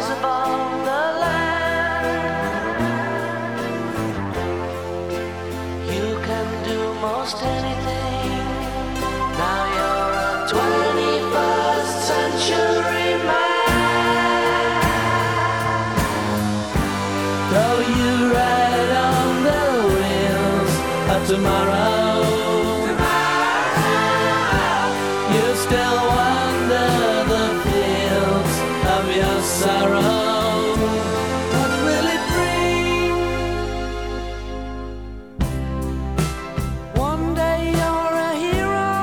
rise above the land. You can do most anything. Now you're a 21st century man. Though you ride on the wheels of tomorrow, you still wander the fields of your sorrow. What will it bring? One day you're a hero,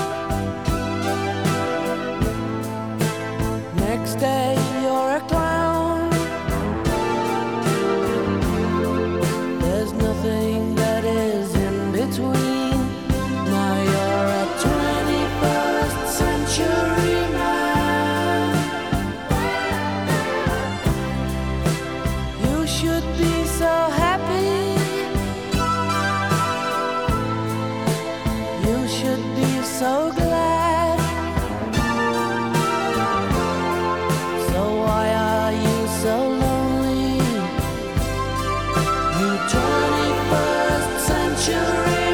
next day you're a clown. There's nothing that is in between. Now you're a 21st century man. You should be so happy. You should be so glad. So why are you so lonely? You 21st century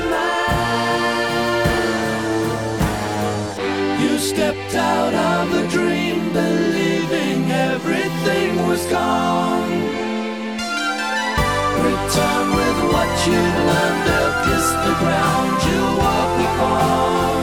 man. You stepped out of a dream, believing everything was gone. Return with what you learned, or kiss the ground you walk upon.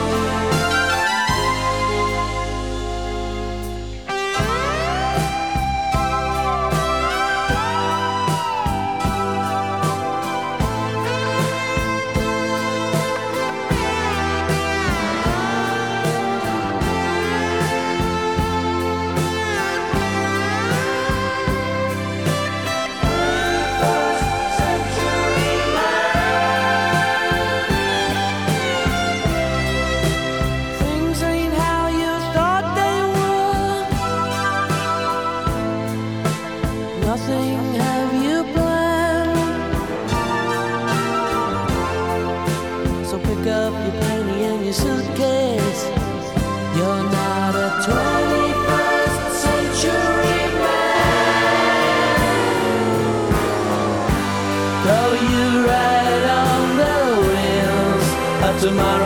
Things ain't how you thought they were. Nothing have you planned. So pick up your penny and your suitcase. You're not a 21st century man. Though you ride on the wheels of tomorrow,